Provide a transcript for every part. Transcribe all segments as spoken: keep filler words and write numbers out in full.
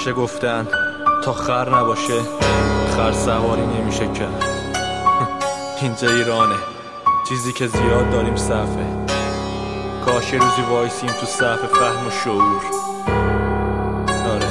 همیشه گفتن تا خر نباشه خر سواری نمیشه کرد. اینجا ایرانه، چیزی که زیاد داریم صفه. کاش یه روزی وایسیم تو صف فهم و شعور. آره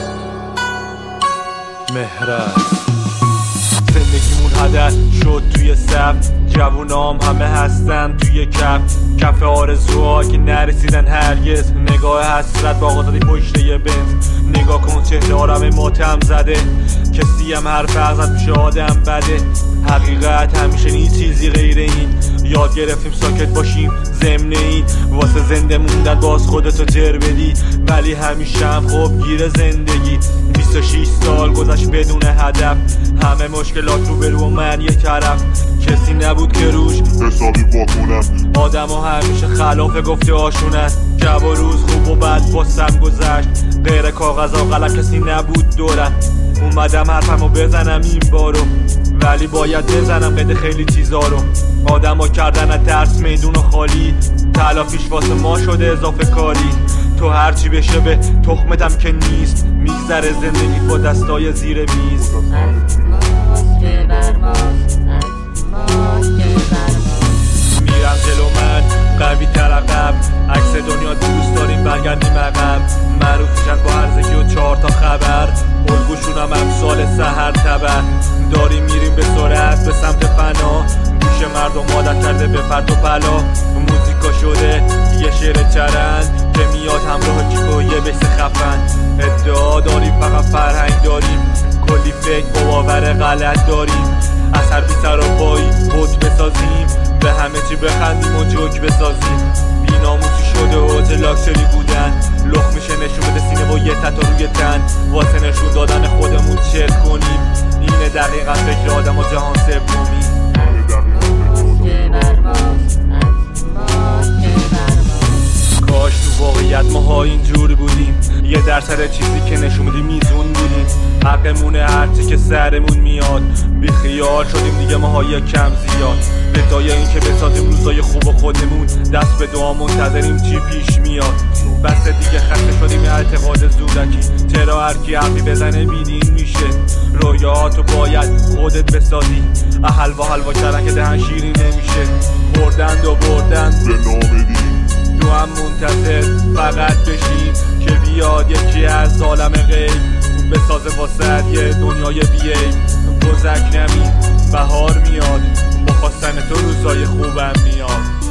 مهرز زندگیمون هدر شد توی صف، جوونام همه هستن توی کف کف آرزوها که نرسیدن هرگز. نگاه حسرت با آقازادی پشت یه بنز، نگاه کن چهره آرمه ماتم زده. کسی هم حرف ازت پیش آدم بده. حقیقت همیشه نیست چیزی غیر این، یاد گرفتیم ساکت باشیم ضمن این. واسه زنده موندن باز خودتو جر بدی، ولی همیشه هم خوب گیر زندگی. بیست و شش سال گذشت بدون هدف، همه مشکلات رو برو و من یه طرف. کسی نبود که روش حسابی واکنم، آدم ها همیشه خلاف گفته هاشونن. شب و روز خوب و بد با سم گذشت، غیر کاغذ ها قلم کسی نبود دورم. اومدم حرفمو بزنم این بارو، ولی باید بزنم قید خیلی چیزا رو. آدم ها کردن از ترس میدون و خالی، تلافیش واسه ما شده اضافه کاری. تو هرچی بشه به تخمتم که نیست، میگذره زندگی با دستای زیر میز. میرم جلو من قوی تر عقب، عکس دنیا دوست داریم برگردیم عقب. معروفیشن با هرزگی و چهار تا خبر، الگوشونم امسال سحر تبر. داریم میریم به سرعت به سمت فنا، گوش مردم عادت کرده به فرد و بلا. موزیکا شده یه شعر چرند که میاد همراه کیف و یه بحث خفن. ادعا داریم فقط فرهنگ داریم، کلی فکر با باور غلط داریم. از هر بی سراپایی بود بسازیم، به همه چی بخندیم و جوک بسازیم. بیناموسی شده و لاکچری بودن، لخ میشه نشون بده سینه با یه تتا روی تن. واسه نشون دادن خودمون چت کنیم، اینه دقیقا فکر آدم و جهان سومی. کاش تو واقعیت ماها اینجور بودیم، یه درصد چیزی که نشون میدیم میزون بودیم. حقمونه هرچی که سرمون میاد، بی خیال شدیم دیگه ماها یه کم زیاد. به جای این که بسازیم روزای خوب خودمون، دست به دعا منتظریم چی پیش میاد. بس دیگه خسته شدیم اعتقاد زودکی، چرا هرکی حرفی بزنه بیدین میشه. رویاتو باید خودت بسازی، حلوا حلوا کردن که دهن شیرین نمیشه. خوردند و بردند به نامدی، تو هم منتظر فقط بشیم که بیاد یکی از عالم غیب بسازه واسه یه دنیای بی‌عیب. بزک نمی بهار میاد، با خواستن تو روزای خوبم میاد.